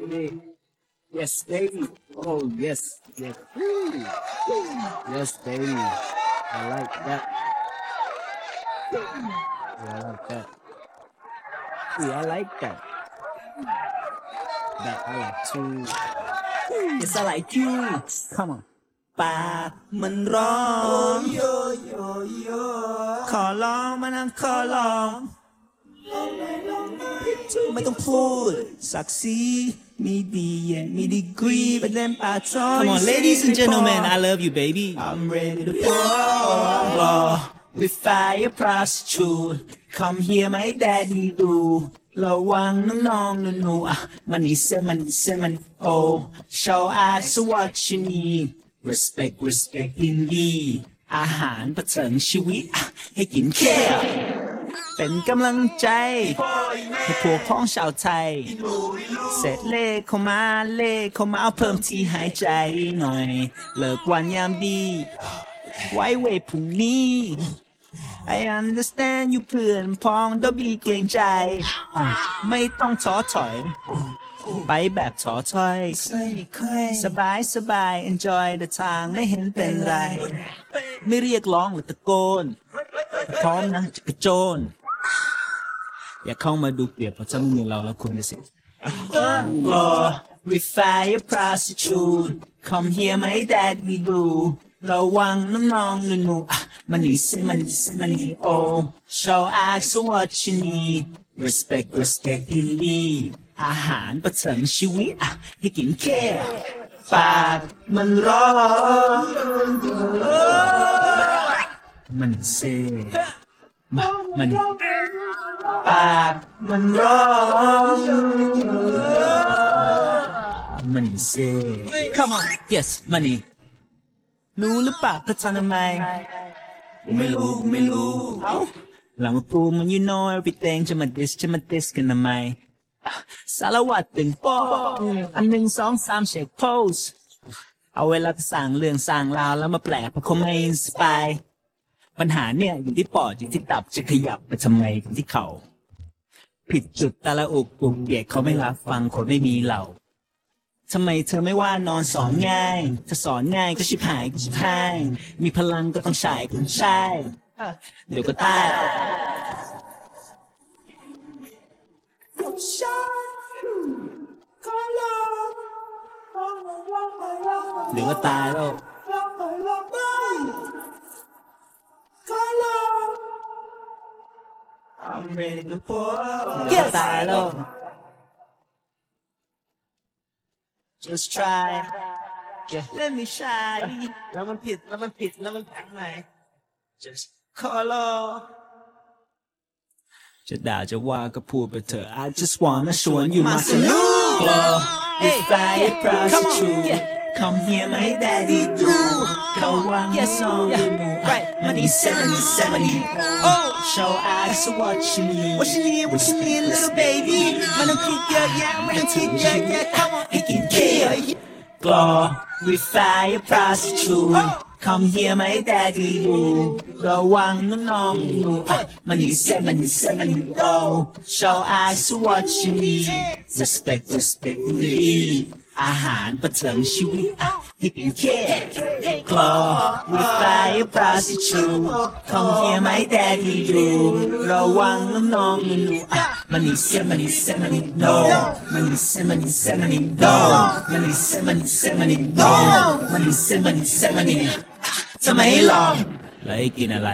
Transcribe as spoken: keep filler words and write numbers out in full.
baby. Yes, baby. Oh, yes. Yes. Woo. Yes, baby. I like that. Yeah, I like that. Yeah, I like that. That I like too. Yes, I like you. Come on. ปากมันร้องขอร้องมานั่งขอร้องไม่ต้องพูดศักดิ์ศรีมีดีมีดีกรีเป็นเล่มปากท้อง Come on ladies and gentlemen I love you baby I'm ready to pour with fire prostitute come here my daddy do ระวังน้องๆหนูๆอ่ะมันนี่เซมันนี่เซมันนี่โอ show us what you need respect respect ยินดีอาหารประเสริฐชีวิตอ่ะให้กินแค่เป็นกำลังใจให้พวกพ้องชาวไทยเสร็จเลขเข้ามาเลขเข้ามาเอาเพิ่มที่หายใจหน่อยเลิกวันยามดีไว้เวพรุ่งนี้ I understand อยู่เพื่อนพ้องต้องมีเกรงใจไม่ต้องท้อถอยไปแบบท้อถอยสบายสบาย enjoy the ทางไม่เห็นเป็นไรไม่เรียกร้องหรือตะโกนพร้อมนะจะกระโจนอย่าเข้ามาดูเปรียบเพราะถ้ามึงเราแล้วคุณจะเสีย We fire prostitute come here my dad we do ระวังน้องๆหนูๆมันนี่สิมันนี่สิมันนี่โอ show us what you need respect respect ยินดีอาหารประเสริฐชีวิตให้กินแค่ปากมันร้อนมันเซมามันปากมันร้อนมันเซ Come on yes มันนี่รู้หรือเปล่าเขาทำทำไมไม่รู้ไม่รู้หลังกูมัน you know everything จะมา diss จะมา diss กันทำไมสารวัตรตึงโป้อันหนึ่งสองสามเช็คโพสเอาเวลาสั่งเรื่องสั่งราวแล้วมาแปลกเพราะเขาไม่อินสปายปัญหาเนี่ยอยู่ที่ปอดอยู่ที่ตับจะขยับไปทำไมที่เขาผิดจุดแต่ละอุกอุกเบียดเขาไม่รับฟังคนไม่มีเราทำไมเธอไม่ว่านอนสอนง่ายถ้าสอนง่ายก็ชิบหายก็ชิบหายมีพลังก็ต้องใช้ก็ใช่เดี๋ยวก็ตายเดี๋ยวก็ตายแล้วเดี๋ยวก็ตายแล้ว just try yeah let me try แล้วมันผิดแล้วมันผิดแล้วมันทำไง just call off จะด่าจะว่าก็พูดไปเถอะ I just wanna ชวนอยู่มาสนุก If I prostitute come here my daddy do เขาวางให้ซองดูหนู money seventy seventy oh show us what you need what you need what you need little baby มันต้องคิดเยอะแยะมันต้องคิดเยอะแยะ come on ให้กินเคี้ยวกลอ we fire prostitute come here my daddy do ระวังน้องๆหนูมันนี่เซมันนี่เซมันนี่โอ show us what you need respect respect need อาหารประเสริฐชีวิตให้กินแค่กลอ we fire prostitute come here my daddy do ระวังน้องๆหนูมันนี่เซมันนี่เซมันนี่ no มันนี่เซมันนี่เซมันนี่ no มันนี่เซมันนี่เซมันนี่ no มันนี่เซมันนี่เซมันนี่จะไม่ลองแล้วให้กินอะไร